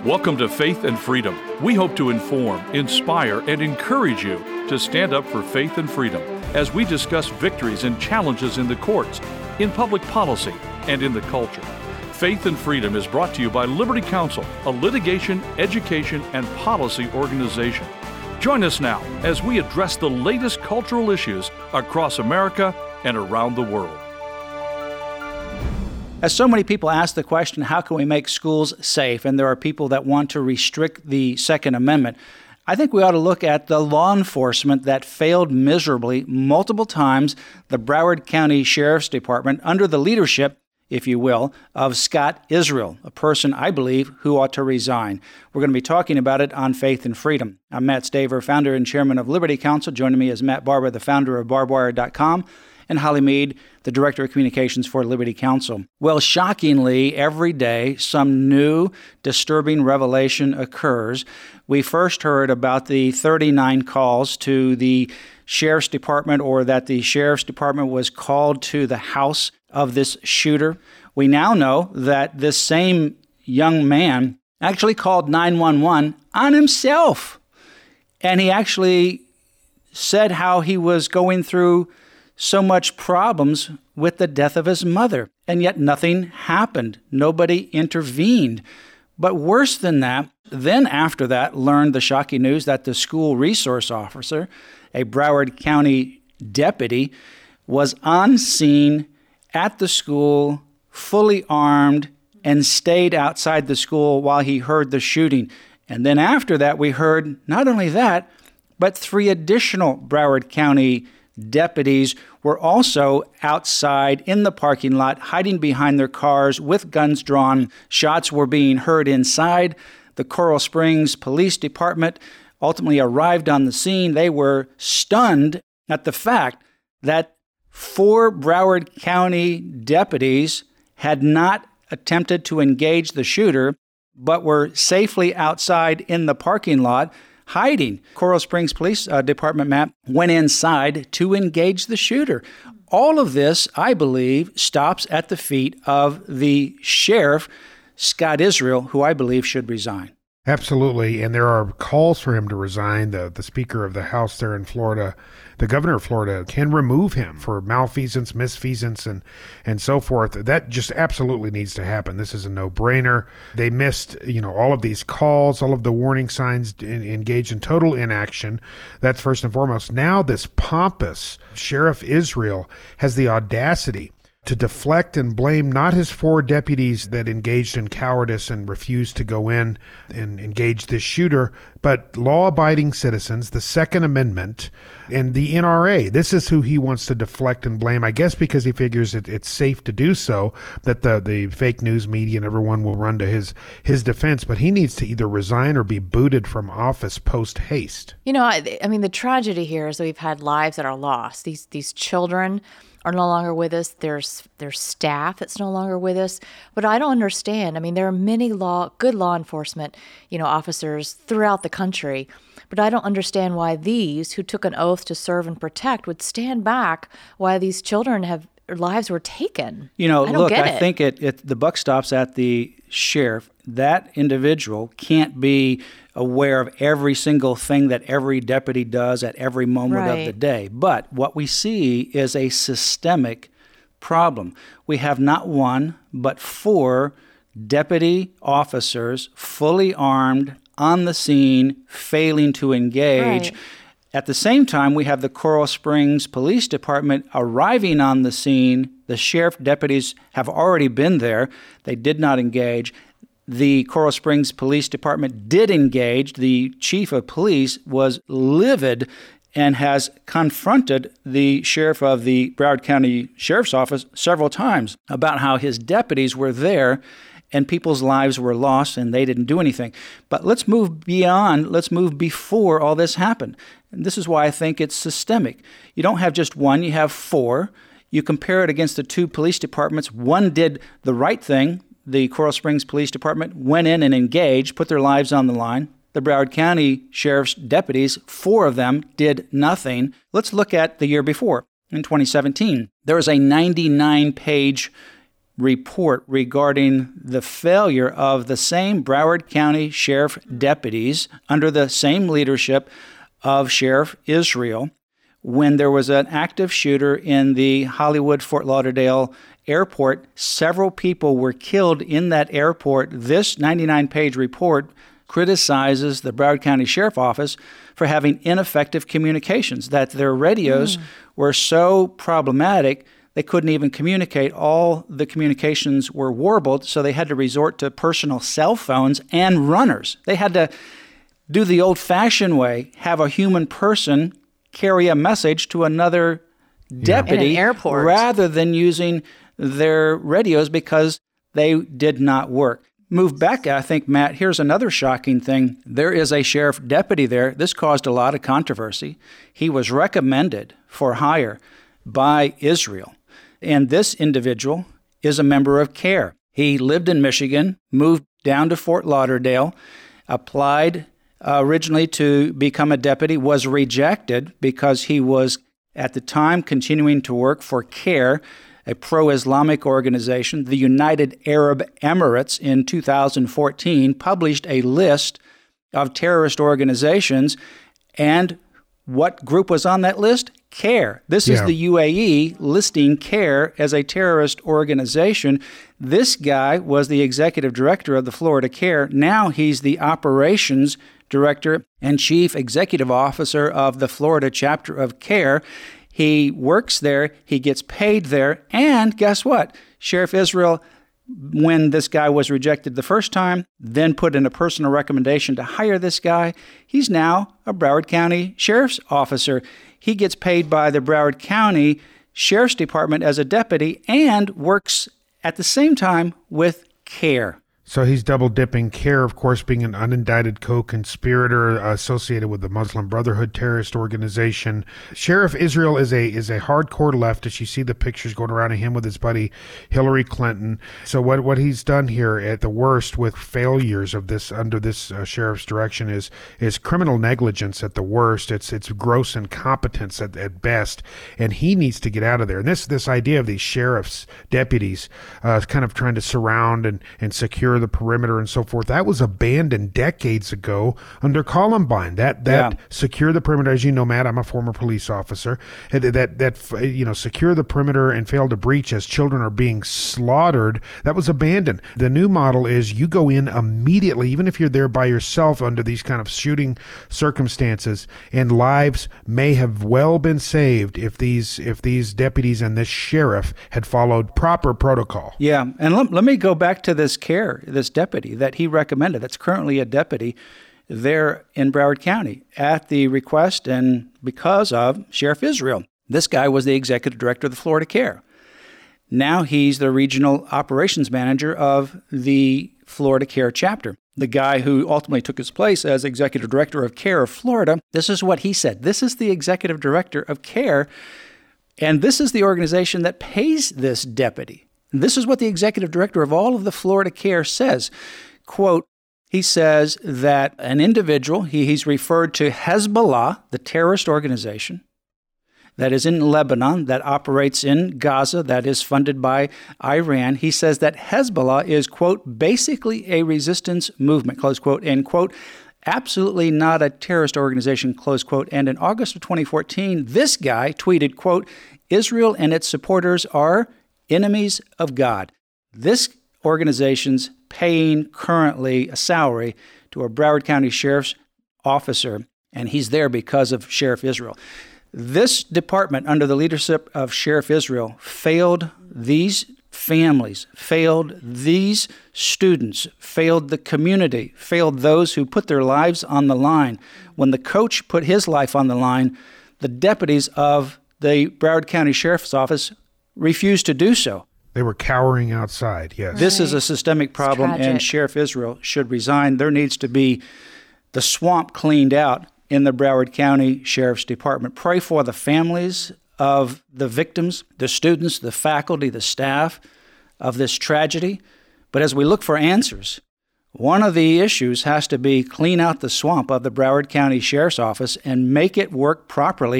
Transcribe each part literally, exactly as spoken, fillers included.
Welcome to Faith and Freedom. We hope to inform, inspire, and encourage you to stand up for faith and freedom as we discuss victories and challenges in the courts, in public policy, and in the culture. Faith and Freedom is brought to you by Liberty Counsel, a litigation, education, and policy organization. Join us now as we address the latest cultural issues across America and around the world. As so many people ask the question, how can we make schools safe? And there are people that want to restrict the Second Amendment. I think we ought to look at the law enforcement that failed miserably multiple times, the Broward County Sheriff's Department, under the leadership, if you will, of Scott Israel, a person I believe who ought to resign. We're going to be talking about it on Faith and Freedom. I'm Matt Staver, founder and chairman of Liberty Counsel. Joining me is Matt Barber, the founder of barbed wire dot com, and Holly Mead, the Director of Communications for Liberty Counsel. Well, shockingly, every day some new disturbing revelation occurs. We first heard about the thirty-nine calls to the Sheriff's Department, or that the Sheriff's Department was called to the house of this shooter. We now know that this same young man actually called nine one one on himself. And he actually said how he was going through so much problems with the death of his mother, and yet nothing happened. Nobody intervened. But worse than that, then after that, learned the shocking news that the school resource officer, a Broward County deputy, was on scene at the school, fully armed, and stayed outside the school while he heard the shooting. And then after that, we heard not only that, but three additional Broward County deputies were also outside in the parking lot, hiding behind their cars with guns drawn. Shots were being heard inside. The Coral Springs Police Department ultimately arrived on the scene. They were stunned at the fact that four Broward County deputies had not attempted to engage the shooter, but were safely outside in the parking lot, hiding. Coral Springs Police uh, Department, Matt, went inside to engage the shooter. All of this, I believe, stops at the feet of the sheriff, Scott Israel, who I believe should resign. Absolutely, and there are calls for him to resign. The, the Speaker of the House there in Florida, the governor of Florida, can remove him for malfeasance, misfeasance, and, and so forth. That just absolutely needs to happen. This is a no-brainer. They missed, you know, all of these calls, all of the warning signs, in, engaged in total inaction. That's first and foremost. Now this pompous Sheriff Israel has the audacity to deflect and blame not his four deputies that engaged in cowardice and refused to go in and engage this shooter, but law-abiding citizens, the Second Amendment, and the N R A. This is who he wants to deflect and blame, I guess because he figures it, it's safe to do so, that the, the fake news media and everyone will run to his, his defense. But he needs to either resign or be booted from office post-haste. You know, I, I mean, the tragedy here is that we've had lives that are lost. These these children are no longer with us. There's there's staff that's no longer with us. But I don't understand. I mean, there are many law good law enforcement, you know, officers throughout the country. But I don't understand why these, who took an oath to serve and protect, would stand back while these children have lives were taken. You know, I don't look, get I it. think it, it the buck stops at the sheriff. That individual can't be aware of every single thing that every deputy does at every moment Right. of the day. But what we see is a systemic problem. We have not one, but four deputy officers fully armed on the scene, failing to engage. Right. At the same time, we have the Coral Springs Police Department arriving on the scene. The sheriff deputies have already been there. They did not engage. The Coral Springs Police Department did engage. The chief of police was livid and has confronted the sheriff of the Broward County Sheriff's Office several times about how his deputies were there and people's lives were lost and they didn't do anything. But let's move beyond, let's move before all this happened. And this is why I think it's systemic. You don't have just one, you have four. You compare it against the two police departments. One did the right thing. The Coral Springs Police Department went in and engaged, put their lives on the line. The Broward County Sheriff's deputies, four of them, did nothing. Let's look at the year before, in twenty seventeen. There was a ninety-nine page report regarding the failure of the same Broward County Sheriff deputies under the same leadership of Sheriff Israel when there was an active shooter in the Hollywood-Fort Lauderdale airport. Several people were killed in that airport. This ninety-nine page report criticizes the Broward County Sheriff Office for having ineffective communications, that their radios mm. were so problematic they couldn't even communicate. All the communications were warbled, so they had to resort to personal cell phones and runners. They had to do the old-fashioned way, have a human person carry a message to another deputy in an airport, rather than using their radios because they did not work. Move back, I think, Matt, here's another shocking thing. There is a sheriff deputy there. This caused a lot of controversy. He was recommended for hire by Israel. And this individual is a member of CARE. He lived in Michigan, moved down to Fort Lauderdale, applied uh, originally to become a deputy, was rejected because he was, at the time, continuing to work for CARE, a pro-Islamic organization. The United Arab Emirates in two thousand fourteen published a list of terrorist organizations, and what group was on that list? CARE. This yeah. is the U A E listing CARE as a terrorist organization. This guy was the executive director of the Florida CARE. Now he's the operations director and chief executive officer of the Florida chapter of CARE. He works there, he gets paid there, and guess what? Sheriff Israel, when this guy was rejected the first time, then put in a personal recommendation to hire this guy. He's now a Broward County Sheriff's officer. He gets paid by the Broward County Sheriff's Department as a deputy and works at the same time with CARE. So he's double dipping. CARE, of course, being an unindicted co-conspirator associated with the Muslim Brotherhood terrorist organization. Sheriff Israel is a is a hardcore leftist. You see the pictures going around of him with his buddy Hillary Clinton. So what what he's done here at the worst with failures of this under this uh, sheriff's direction is is criminal negligence at the worst. It's it's gross incompetence at, at best, and he needs to get out of there. And this this idea of these sheriff's deputies uh, kind of trying to surround and and secure the perimeter and so forth, that was abandoned decades ago under Columbine. That that yeah. secure the perimeter, as you know, Matt, I'm a former police officer. That that, that you know, secure the perimeter and fail to breach as children are being slaughtered. That was abandoned. The new model is you go in immediately, even if you're there by yourself under these kind of shooting circumstances, and lives may have well been saved if these if these deputies and this sheriff had followed proper protocol. Yeah, and let, let me go back to this CARE. This deputy that he recommended, that's currently a deputy there in Broward County at the request and because of Sheriff Israel. This guy was the executive director of the Florida CARE. Now he's the regional operations manager of the Florida CARE chapter. The guy who ultimately took his place as executive director of CARE of Florida, this is what he said. This is the executive director of CARE, and this is the organization that pays this deputy. This is what the executive director of all of the Florida CARE says. Quote, he says that an individual, he, he's referred to Hezbollah, the terrorist organization that is in Lebanon, that operates in Gaza, that is funded by Iran. He says that Hezbollah is, quote, basically a resistance movement, close quote, and, quote, absolutely not a terrorist organization, close quote. And in August of twenty fourteen, this guy tweeted, quote, Israel and its supporters are enemies of God. This organization's paying currently a salary to a Broward County Sheriff's officer, and he's there because of Sheriff Israel. This department, under the leadership of Sheriff Israel, failed these families, failed these students, failed the community, failed those who put their lives on the line. When the coach put his life on the line, the deputies of the Broward County Sheriff's Office refused to do so. They were cowering outside, yes. This is a systemic problem, and Sheriff Israel should resign. There needs to be the swamp cleaned out in the Broward County Sheriff's Department. Pray for the families of the victims, the students, the faculty, the staff of this tragedy. But as we look for answers, one of the issues has to be clean out the swamp of the Broward County Sheriff's Office and make it work properly.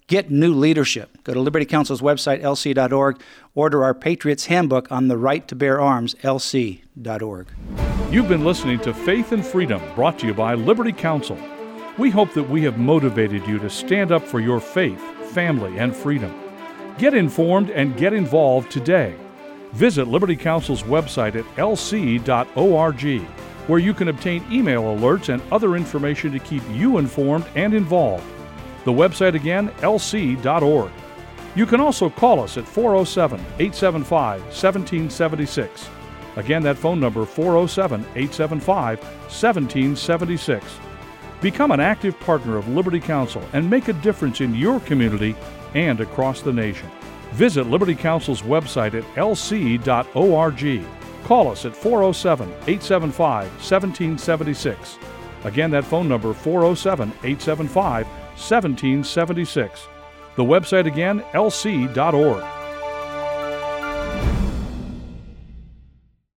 get new leadership. Go to Liberty Counsel's website, L C dot org. Order our Patriots Handbook on the Right to Bear Arms, L C dot org. You've been listening to Faith and Freedom, brought to you by Liberty Counsel. We hope that we have motivated you to stand up for your faith, family, and freedom. Get informed and get involved today. Visit Liberty Counsel's website at L C dot org, where you can obtain email alerts and other information to keep you informed and involved. The website again, L C dot org. You can also call us at four oh seven, eight seven five, one seven seven six. Again, that phone number, four oh seven, eight seven five, one seven seven six. Become an active partner of Liberty Counsel and make a difference in your community and across the nation. Visit Liberty Counsel's website at L C dot org. Call us at four oh seven, eight seven five, one seven seven six. Again, that phone number, four oh seven, eight seven five, one seven seven six. The website again, L C dot org.